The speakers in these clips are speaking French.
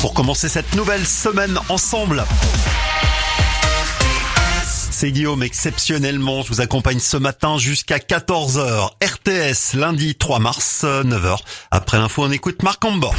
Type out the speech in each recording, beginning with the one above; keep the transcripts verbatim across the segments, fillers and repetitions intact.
pour commencer cette nouvelle semaine ensemble. C'est Guillaume, exceptionnellement, je vous accompagne ce matin jusqu'à quatorze heures. R T S, lundi trois mars, neuf heures. Après l'info, on écoute Marc Ambord.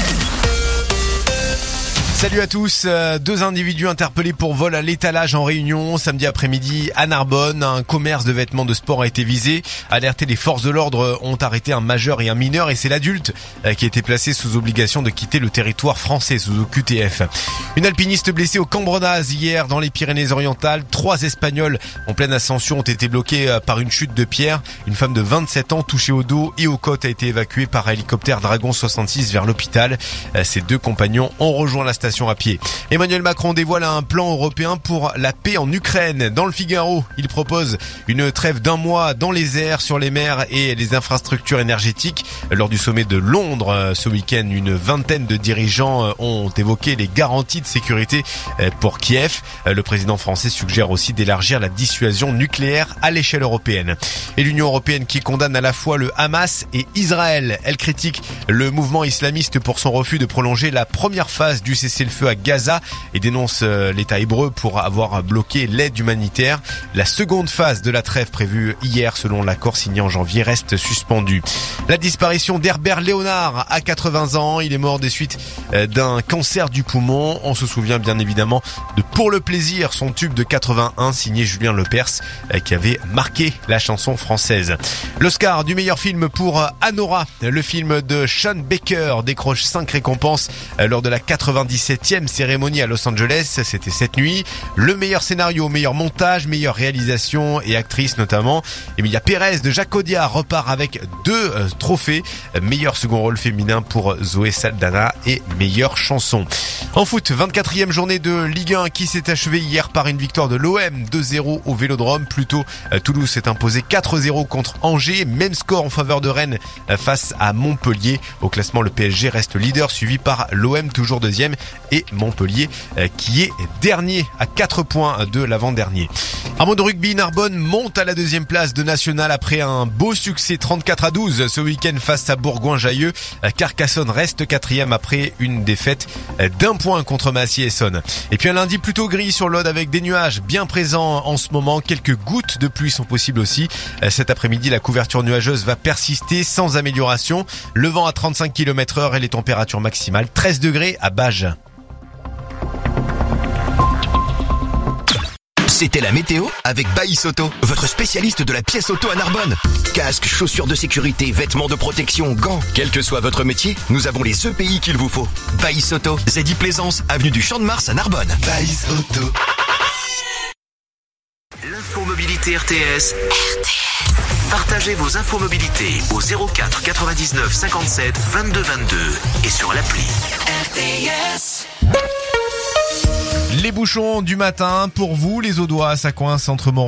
Salut à tous, deux individus interpellés pour vol à l'étalage en Réunion. Samedi après-midi à Narbonne, un commerce de vêtements de sport a été visé. Alertés, les forces de l'ordre ont arrêté un majeur et un mineur et c'est l'adulte qui a été placé sous obligation de quitter le territoire français sous O Q T F. Une alpiniste blessée au Cambronaz hier dans les Pyrénées-Orientales. Trois Espagnols en pleine ascension ont été bloqués par une chute de pierre. Une femme de vingt-sept ans touchée au dos et aux côtes a été évacuée par hélicoptère Dragon soixante-six vers l'hôpital. Ses deux compagnons ont rejoint la station à pied. Emmanuel Macron dévoile un plan européen pour la paix en Ukraine. Dans le Figaro, il propose une trêve d'un mois dans les airs, sur les mers et les infrastructures énergétiques. Lors du sommet de Londres ce week-end, une vingtaine de dirigeants ont évoqué les garanties de sécurité pour Kiev. Le président français suggère aussi d'élargir la dissuasion nucléaire à l'échelle européenne. Et l'Union européenne qui condamne à la fois le Hamas et Israël. Elle critique le mouvement islamiste pour son refus de prolonger la première phase du cessez-le-feu à Gaza et dénonce l'État hébreu pour avoir bloqué l'aide humanitaire. La seconde phase de la trêve prévue hier selon l'accord signé en janvier reste suspendue. La disparition d'Herbert Léonard à quatre-vingts ans. Il est mort des suites d'un cancer du poumon. On se souvient bien évidemment de Pour le plaisir, son tube de quatre-vingt-un signé Julien Lepers qui avait marqué la chanson française. L'Oscar du meilleur film pour Anora. Le film de Sean Baker décroche cinq récompenses lors de la quatre-vingt-dix-septième cérémonie à Los Angeles. C'était cette nuit. Le meilleur scénario, meilleur montage, meilleure réalisation et actrice notamment. Emilia Pérez de Jacques Audiard repart avec deux euh, trophées. Meilleur second rôle féminin pour Zoé Saldana et meilleure chanson. En foot, vingt-quatrième journée de Ligue un qui s'est achevée hier par une victoire de l'O M deux zéro au Vélodrome. Plus tôt, euh, Toulouse s'est imposé quatre zéro contre Angers. Même score en faveur de Rennes euh, face à Montpellier. Au classement, le P S G reste leader suivi par l'O M toujours deuxième et Montpellier euh, qui est dernier à quatre points de l'avant-dernier. Un mot de rugby, Narbonne monte à la deuxième place de National après un beau succès trente-quatre à douze ce week-end face à Bourgoin-Jallieu. Carcassonne reste quatrième après une défaite d'un point contre Massy-Essonne. Et puis un lundi plutôt gris sur l'Aude avec des nuages bien présents en ce moment. Quelques gouttes de pluie sont possibles aussi. Cet après-midi, la couverture nuageuse va persister sans amélioration. Le vent à trente-cinq kilomètres heure et les températures maximales treize degrés à Bages. C'était la météo avec Baïs Auto, votre spécialiste de la pièce auto à Narbonne. Casques, chaussures de sécurité, vêtements de protection, gants. Quel que soit votre métier, nous avons les E P I qu'il vous faut. Baïs Auto, Zedi Plaisance, avenue du Champ de Mars à Narbonne. Baïs Auto. L'infomobilité R T S. R T S. Partagez vos infomobilités au zéro quatre quatre-vingt-dix-neuf cinquante-sept vingt-deux vingt-deux et sur l'appli. R T S. Les bouchons du matin, pour vous les Audois, ça coince entre Montréal